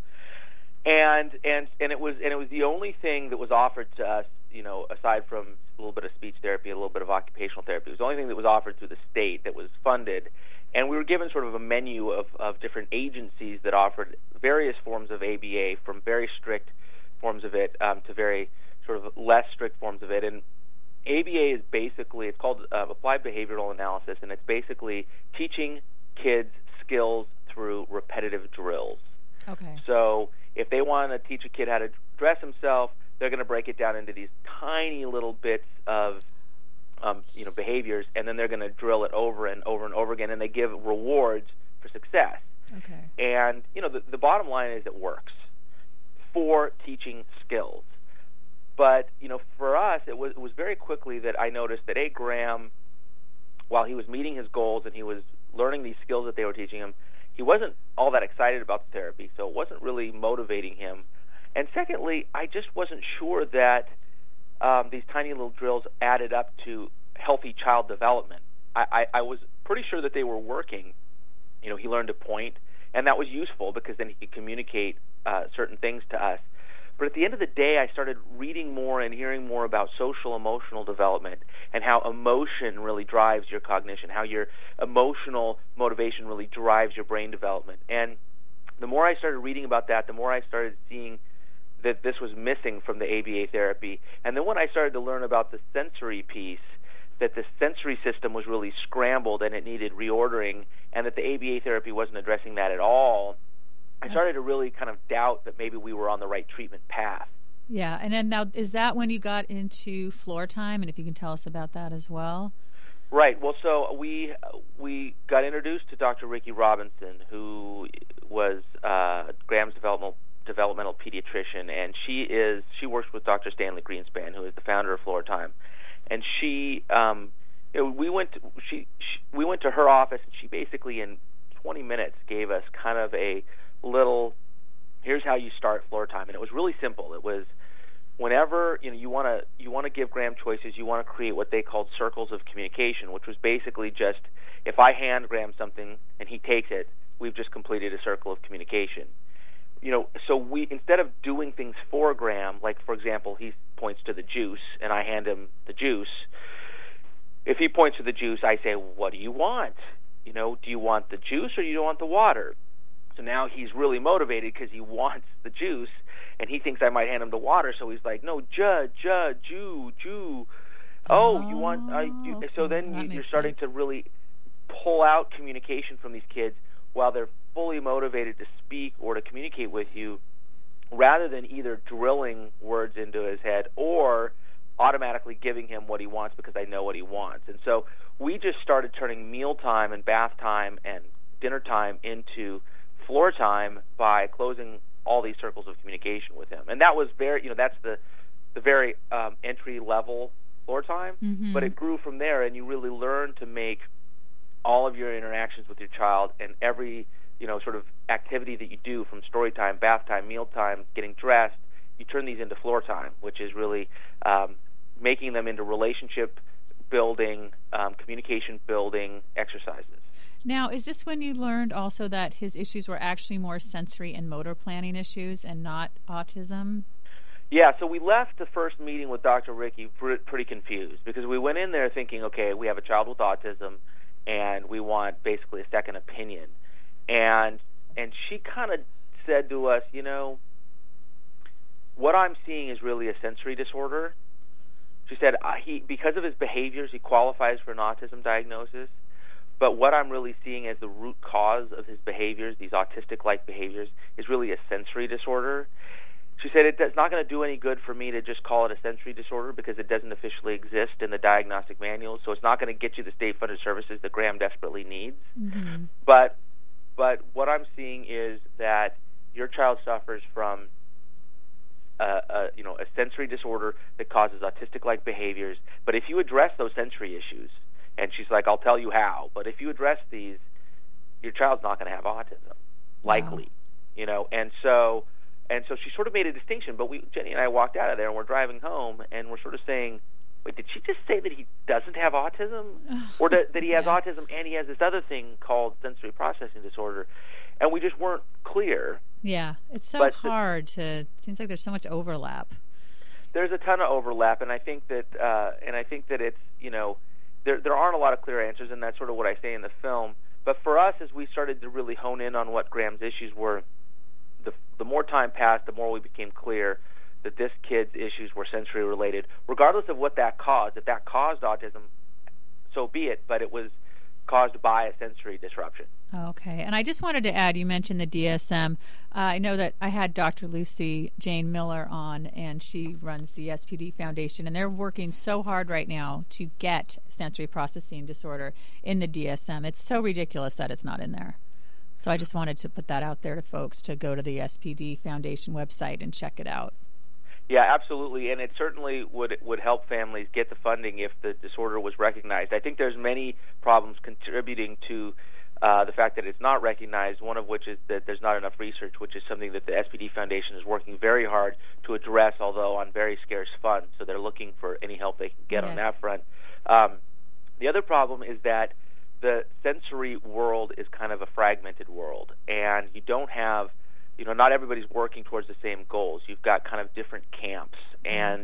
And it was the only thing that was offered to us, aside from a little bit of speech therapy, a little bit of occupational therapy. It was the only thing that was offered through the state that was funded. And we were given sort of a menu of different agencies that offered various forms of ABA, from very strict forms of it to very sort of less strict forms of it. And ABA is basically, it's called Applied Behavioral Analysis, and it's basically teaching kids skills through repetitive drills. Okay. So if they want to teach a kid how to dress himself, they're going to break it down into these tiny little bits of behaviors, and then they're going to drill it over and over and over again, and they give rewards for success. Okay. And the bottom line is it works for teaching skills. But for us, it was very quickly that I noticed that Graham, while he was meeting his goals and he was learning these skills that they were teaching him, he wasn't all that excited about the therapy, so it wasn't really motivating him. And secondly, I just wasn't sure that these tiny little drills added up to healthy child development. I was pretty sure that they were working. He learned to point, and that was useful because then he could communicate certain things to us. But at the end of the day, I started reading more and hearing more about social emotional development and how emotion really drives your cognition, how your emotional motivation really drives your brain development. And the more I started reading about that, the more I started seeing that this was missing from the ABA therapy. And then when I started to learn about the sensory piece, that the sensory system was really scrambled and it needed reordering, and that the ABA therapy wasn't addressing that at all, I started to really kind of doubt that maybe we were on the right treatment path. Yeah, and then now, is that when you got into Floor Time? And if you can tell us about that as well. Right. Well, so we got introduced to Dr. Ricky Robinson, who was Graham's developmental pediatrician, and she works with Dr. Stanley Greenspan, who is the founder of Floor Time. And she, we went to her office, and she basically in 20 minutes gave us kind of a little, here's how you start Floor Time. And it was really simple. It was whenever you want to give Graham choices, you want to create what they called circles of communication, which was basically just, if I hand Graham something and he takes it, we've just completed a circle of communication. So we, instead of doing things for Graham, like for example, he points to the juice and I hand him the juice. If he points to the juice, I say, what do you want? Do you want the juice or do you want the water? So now he's really motivated because he wants the juice, and he thinks I might hand him the water. So he's like, no, Jew. Oh, you want? Okay. So then you're starting to really pull out communication from these kids while they're fully motivated to speak or to communicate with you, rather than either drilling words into his head or automatically giving him what he wants because I know what he wants. And so we just started turning mealtime and bath time and dinner time into Floor Time by closing all these circles of communication with him. And that was very, that's the the very entry level floor time, but it grew from there, and you really learn to make all of your interactions with your child and every sort of activity that you do, from story time, bath time, meal time, getting dressed, you turn these into floor time, which is really making them into relationship building, communication building exercises. Now, is this when you learned also that his issues were actually more sensory and motor planning issues and not autism? Yeah, so we left the first meeting with Dr. Ricky pretty confused, because we went in there thinking, okay, we have a child with autism, and we want basically a second opinion. And she kind of said to us, what I'm seeing is really a sensory disorder. She said because of his behaviors, he qualifies for an autism diagnosis, but what I'm really seeing as the root cause of his behaviors, these autistic-like behaviors, is really a sensory disorder. She said it's not going to do any good for me to just call it a sensory disorder, because it doesn't officially exist in the diagnostic manual, so it's not going to get you the state-funded services that Graham desperately needs. Mm-hmm. But what I'm seeing is that your child suffers from a sensory disorder that causes autistic-like behaviors. But if you address those sensory issues, and she's like, I'll tell you how, but if you address these, your child's not going to have autism, likely. Wow. And so she sort of made a distinction. But Jenny and I walked out of there, and we're driving home, and we're sort of saying, wait, did she just say that he doesn't have autism? Or that he has autism and he has this other thing called sensory processing disorder? And we just weren't clear. Yeah, it's so hard to. Seems like there's so much overlap. There's a ton of overlap, and I think that it's there aren't a lot of clear answers, and that's sort of what I say in the film. But for us, as we started to really hone in on what Graham's issues were, the more time passed, the more we became clear that this kid's issues were sensory related, regardless of what that caused. If that caused autism, so be it, but it was caused by a sensory disruption. Okay, and I just wanted to add, you mentioned the DSM. I know that I had Dr. Lucy Jane Miller on, and she runs the SPD Foundation, and they're working so hard right now to get sensory processing disorder in the DSM. It's so ridiculous that it's not in there. So I just wanted to put that out there to folks to go to the SPD Foundation website and check it out. Yeah, absolutely, and it certainly would help families get the funding if the disorder was recognized. I think there's many problems contributing to the fact that it's not recognized, one of which is that there's not enough research, which is something that the SPD Foundation is working very hard to address, although on very scarce funds, so they're looking for any help they can get on that front. The other problem is that the sensory world is kind of a fragmented world, and you don't have not everybody's working towards the same goals. You've got kind of different camps, and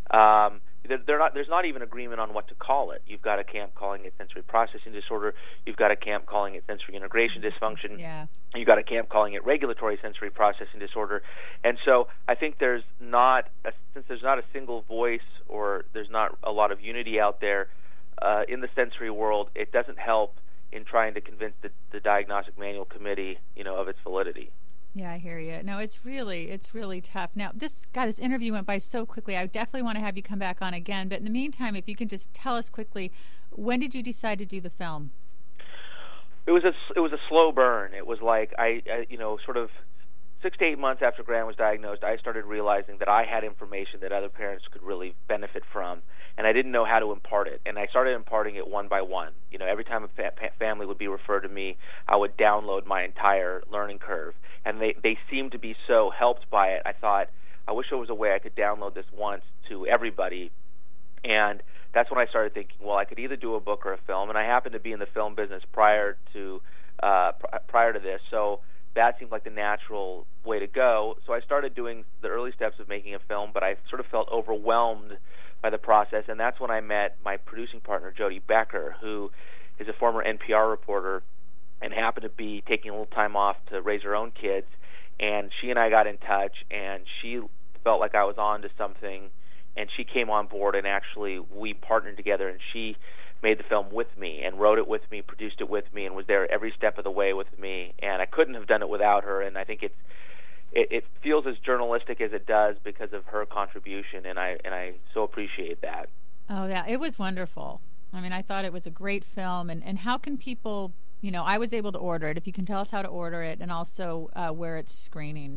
there's not even agreement on what to call it. You've got a camp calling it sensory processing disorder. You've got a camp calling it sensory integration dysfunction. Yeah. You've got a camp calling it regulatory sensory processing disorder. And so I think since there's not a single voice, or there's not a lot of unity out there in the sensory world, it doesn't help in trying to convince the Diagnostic Manual Committee, of its validity. Yeah, I hear you. No, it's really tough. Now, this interview went by so quickly. I definitely want to have you come back on again. But in the meantime, if you can just tell us quickly, when did you decide to do the film? It was a slow burn. It was like I sort of 6 to 8 months after Graham was diagnosed, I started realizing that I had information that other parents could really benefit from, and I didn't know how to impart it. And I started imparting it one by one. Every time a family would be referred to me, I would download my entire learning curve. And they seemed to be so helped by it. I thought, I wish there was a way I could download this once to everybody. And that's when I started thinking, well, I could either do a book or a film. And I happened to be in the film business prior to this, so that seemed like the natural way to go. So I started doing the early steps of making a film, but I sort of felt overwhelmed by the process. And that's when I met my producing partner, Jody Becker, who is a former NPR reporter and happened to be taking a little time off to raise her own kids. And she and I got in touch, and she felt like I was on to something, and she came on board, and actually we partnered together, and she made the film with me and wrote it with me, produced it with me, and was there every step of the way with me. And I couldn't have done it without her, and I think it feels as journalistic as it does because of her contribution, and I so appreciate that. Oh, yeah, it was wonderful. I mean, I thought it was a great film. And how can people, I was able to order it. If you can tell us how to order it, and also where it's screening.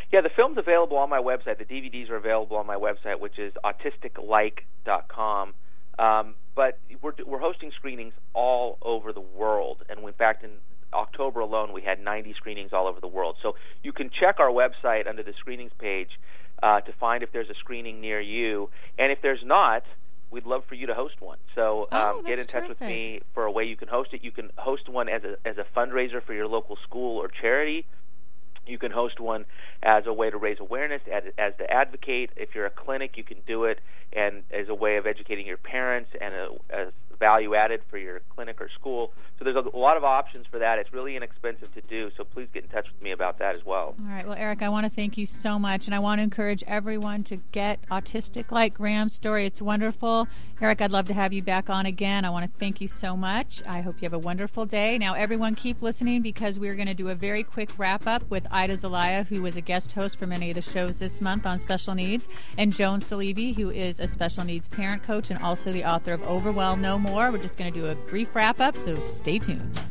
Yeah, the film's available on my website. The DVDs are available on my website, which is autisticlike.com. But we're hosting screenings all over the world, and in fact, in October alone, we had 90 screenings all over the world. So you can check our website under the screenings page to find if there's a screening near you, and if there's not, we'd love for you to host one. So get in touch with me for a way you can host it. You can host one as a fundraiser for your local school or charity. You can host one as a way to raise awareness, as to advocate. If you're a clinic, you can do it, and as a way of educating your parents and as value added for your clinic or school. So there's a lot of options for that. It's really inexpensive to do, so please get in touch with me about that as well. All right. Well, Eric, I want to thank you so much, and I want to encourage everyone to get Autistic Like Graham's story. It's wonderful. Eric, I'd love to have you back on again. I want to thank you so much. I hope you have a wonderful day. Now, everyone keep listening, because we're going to do a very quick wrap-up with Ida Zelaya, who was a guest host for many of the shows this month on special needs, and Joan Salibi, who is a special needs parent coach and also the author of Overwhelm No More. We're just going to do a brief wrap-up, so stay tuned.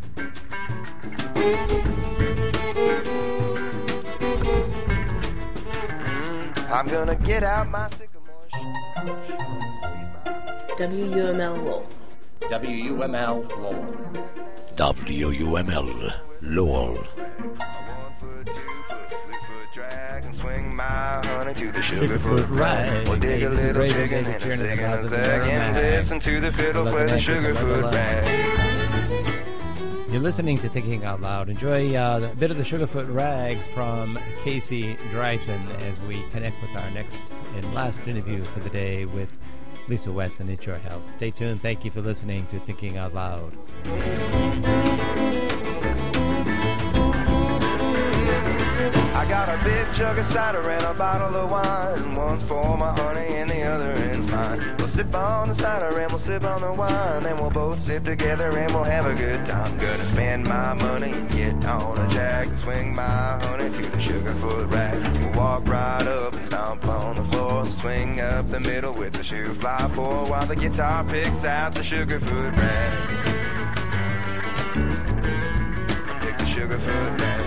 I'm going to get out my sycamore. WUML Lowell. WUML Lowell. WUML Lowell. Swing my honey to the Sugarfoot Rag. We'll dig a This is little Raven chicken David and a Tiernan stick and about a the second. Merrimack. Listen to the fiddle play the Sugarfoot Rag. You're listening to Thinking Out Loud. Enjoy a bit of the Sugarfoot Rag from Casey Dreisen as we connect with our next and last interview for the day with Lisa West and It's Your Health. Stay tuned. Thank you for listening to Thinking Out Loud. I got a big jug of cider and a bottle of wine. One's for my honey and the other end's mine. We'll sip on the cider and we'll sip on the wine. Then we'll both sip together and we'll have a good time. Gonna spend my money and get on a jack and swing my honey to the Sugarfoot Rag. We'll walk right up and stomp on the floor. Swing up the middle with the shoe fly for while the guitar picks out the Sugarfoot Rag. Pick the Sugarfoot Rag.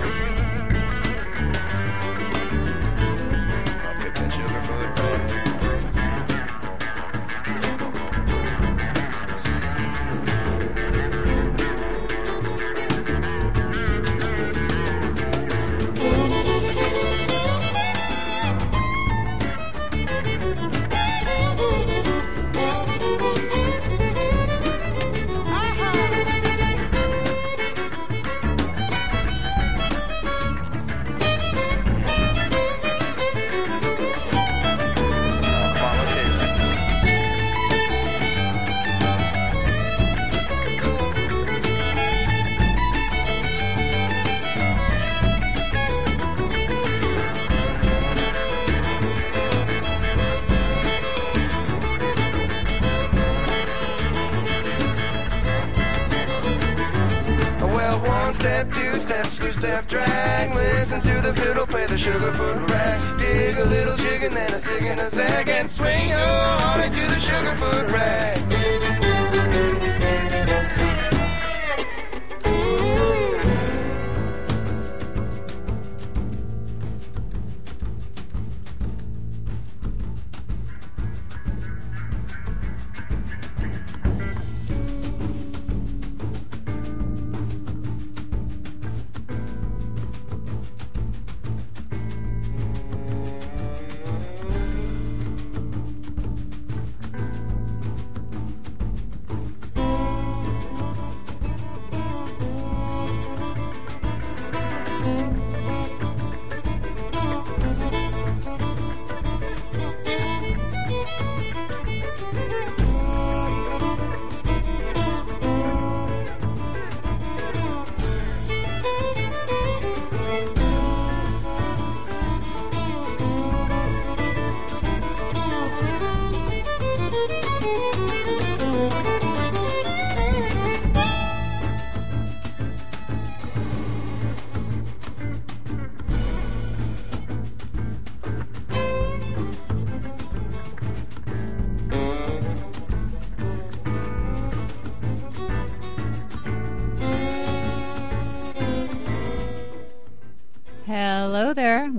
Step, drag, listen to the fiddle play the Sugarfoot Rag. Dig a little chicken, then a cig and a zag, and swing your honey to the Sugarfoot Rag.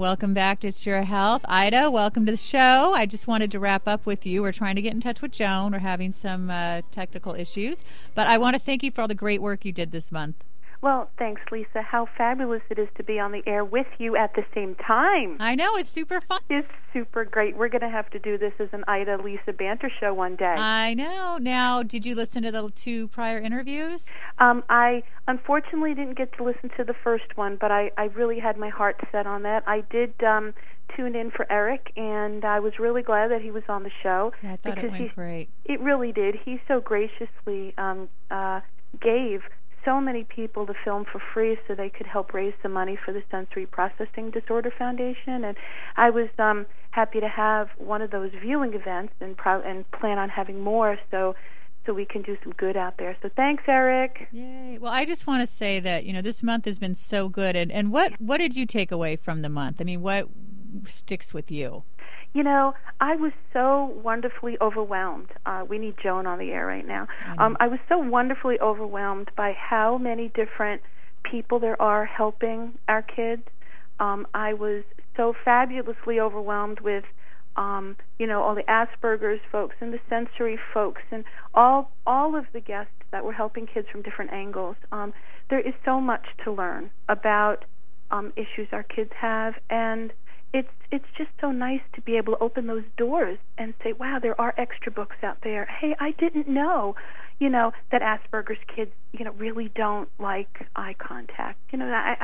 Welcome back to It's Your Health. Ida, welcome to the show. I just wanted to wrap up with you. We're trying to get in touch with Joan. We're having some technical issues. But I want to thank you for all the great work you did this month. Well, thanks, Lisa. How fabulous it is to be on the air with you at the same time. I know. It's super fun. It's super great. We're going to have to do this as an Ida-Lisa banter show one day. I know. Now, did you listen to the 2 prior interviews? I unfortunately didn't get to listen to the first one, but I really had my heart set on that. I did tune in for Eric, and I was really glad that he was on the show. Yeah, I thought it went great. It really did. He so graciously gave so many people the film for free so they could help raise some money for the Sensory Processing Disorder Foundation. And I was happy to have one of those viewing events and plan on having more so we can do some good out there. So thanks, Eric. Yay. Well, I just want to say that, this month has been so good. And what did you take away from the month? I mean, what sticks with you? I was so wonderfully overwhelmed. We need Joan on the air right now. I was so wonderfully overwhelmed by how many different people there are helping our kids. I was so fabulously overwhelmed with, all the Asperger's folks and the sensory folks and all of the guests that were helping kids from different angles. There is so much to learn about issues our kids have, and it's just so nice to be able to open those doors and say, wow, there are extra books out there. Hey, I didn't know, that Asperger's kids, really don't like eye contact. So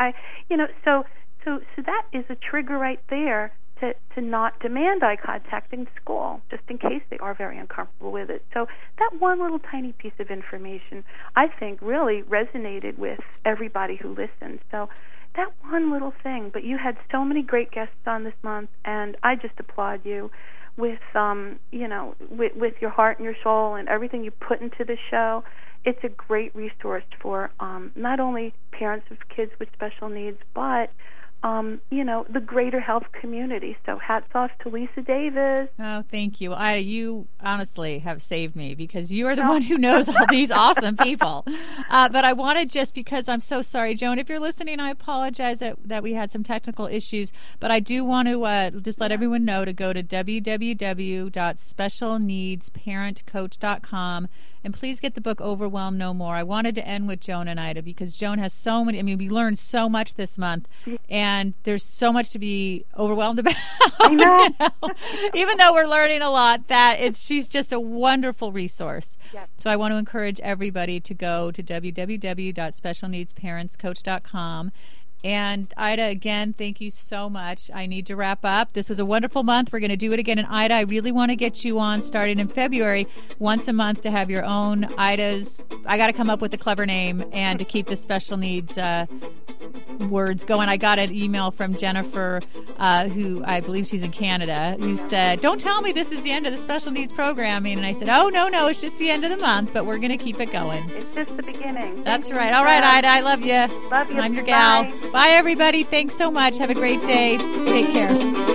that is a trigger right there to not demand eye contact in school, just in case they are very uncomfortable with it. So that one little tiny piece of information, I think, really resonated with everybody who listened. So that one little thing, but you had so many great guests on this month, and I just applaud you with, with your heart and your soul and everything you put into the show. It's a great resource for not only parents of kids with special needs, but the greater health community. So hats off to Lisa Davis. Oh, thank you. You honestly have saved me because you are the one who knows all these awesome people. But I wanted, just because I'm so sorry, Joan, if you're listening, I apologize that we had some technical issues. But I do want to just let everyone know to go to www.specialneedsparentcoach.com and please get the book Overwhelm No More. I wanted to end with Joan and Ida because Joan has so many. We learned so much this month, and there's so much to be overwhelmed about. I know. Even though we're learning a lot, she's just a wonderful resource. Yep. So I want to encourage everybody to go to www.specialneedsparentscoach.com. And Ida, again, thank you so much. I need to wrap up. This was a wonderful month. We're going to do it again. And Ida, I really want to get you on starting in February, once a month, to have your own Ida's. I got to come up with a clever name and to keep the special needs words going. I got an email from Jennifer, who I believe she's in Canada, who said, don't tell me this is the end of the special needs programming. And I said, oh, no, it's just the end of the month, but we're going to keep it going. It's just the beginning. That's right. All right, Ida, I love you. Love you. I'm your Bye. gal. Bye, everybody. Thanks so much. Have a great day. Take care.